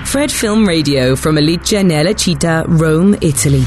Fred Film Radio from Alice nella Città, Rome, Italy.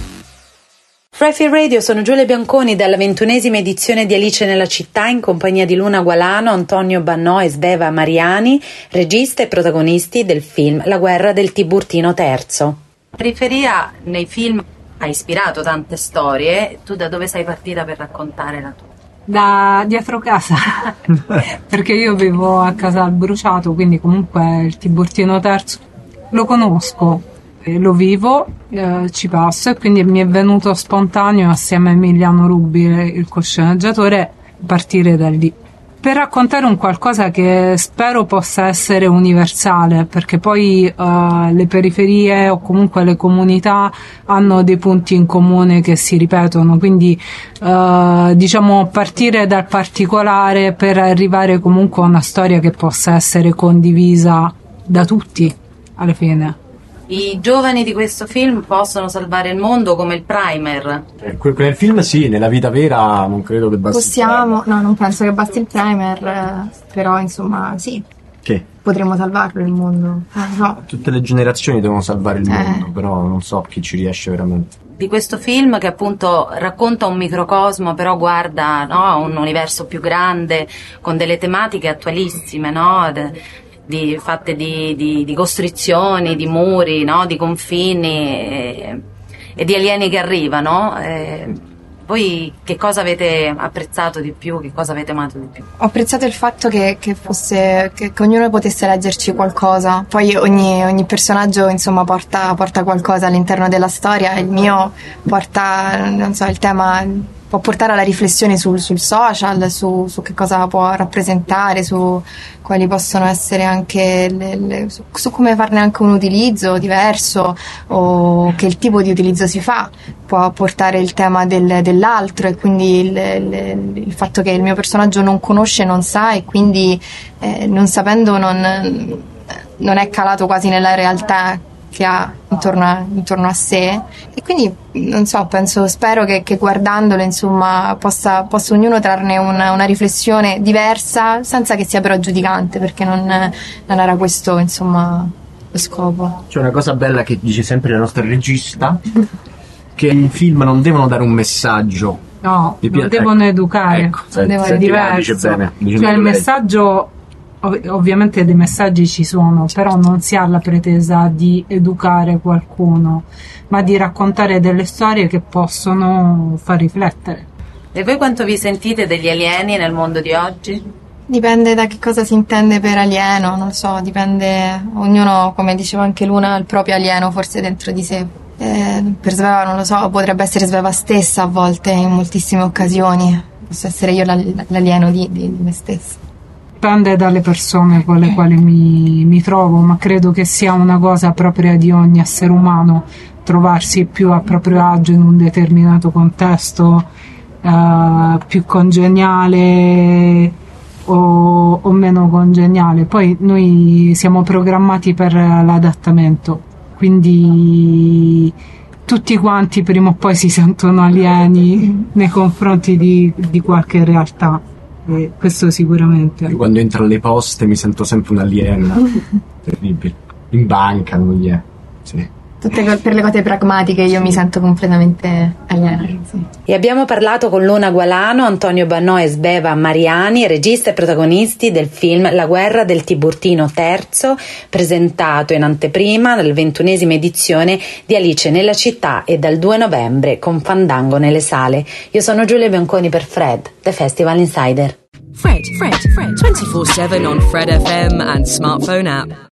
Fred Film Radio, sono Giulia Bianconi dalla 21esima edizione di Alice nella Città in compagnia di Luna Gualano, Antonio Bannò e Sveva Mariani, regista e protagonisti del film La guerra del Tiburtino III. Periferia nei film ha ispirato tante storie. Tu da dove sei partita per raccontare la tua? Da dietro casa, perché io vivo a Casal Bruciato, quindi comunque il Tiburtino III lo conosco, lo vivo, ci passo, e quindi mi è venuto spontaneo assieme a Emiliano Rubi, il co-sceneggiatore, partire da lì per raccontare un qualcosa che spero possa essere universale, perché poi le periferie o comunque le comunità hanno dei punti in comune che si ripetono, quindi diciamo partire dal particolare per arrivare comunque a una storia che possa essere condivisa da tutti alla fine. I giovani di questo film possono salvare il mondo come il primer? Nel film sì, nella vita vera non credo che basti. Possiamo, no, non penso che basti il primer, però insomma sì. Che? Potremmo salvarlo il mondo. No. Tutte le generazioni devono salvare il mondo, però non so chi ci riesce veramente. Di questo film che appunto racconta un microcosmo, però guarda, no, un universo più grande, con delle tematiche attualissime, no? Fatte di costrizioni, di muri, no? Di confini e di alieni che arrivano. Voi che cosa avete apprezzato di più? Che cosa avete amato di più? Ho apprezzato il fatto che ognuno potesse leggerci qualcosa. Poi ogni personaggio insomma porta qualcosa all'interno della storia. Il mio porta, non so, il tema può portare alla riflessione sul social, su che cosa può rappresentare, su quali possono essere anche su come farne anche un utilizzo diverso, o che il tipo di utilizzo si fa. Può portare il tema dell'altro, e quindi il fatto che il mio personaggio non conosce, non sa, e quindi non sapendo non è calato quasi nella realtà che ha intorno a sé, e quindi non so, spero che guardandolo insomma possa ognuno trarne una riflessione diversa, senza che sia però giudicante, perché non era questo insomma lo scopo. C'è una cosa bella che dice sempre la nostra regista, che i film non devono dare un messaggio, no, non devono educare, è diverso. Dice bene, cioè il messaggio, ovviamente dei messaggi ci sono, però non si ha la pretesa di educare qualcuno, ma di raccontare delle storie che possono far riflettere. E voi quanto vi sentite degli alieni nel mondo di oggi? Dipende da che cosa si intende per alieno, non so, dipende, ognuno, come diceva anche Luna, ha il proprio alieno forse dentro di sé. Per Sveva non lo so, potrebbe essere Sveva stessa a volte, in moltissime occasioni, posso essere io l'alieno di me stessa. Dipende dalle persone con le quali mi trovo, ma credo che sia una cosa propria di ogni essere umano trovarsi più a proprio agio in un determinato contesto, più congeniale o meno congeniale. Poi noi siamo programmati per l'adattamento, quindi tutti quanti prima o poi si sentono alieni nei confronti di qualche realtà. Questo sicuramente. Io quando entro alle poste mi sento sempre un'aliena. Terribile. In banca non gli è. Sì. Per le cose pragmatiche io mi sento completamente aliena. Sì. E abbiamo parlato con Luna Gualano, Antonio Bannò e Sveva Mariani, regista e protagonisti del film La guerra del Tiburtino III, presentato in anteprima nella 21esima edizione di Alice nella Città e dal 2 novembre con Fandango nelle sale. Io sono Giulia Bianconi per Fred, The Festival Insider. Fred, 24/7 on Fred FM and smartphone app.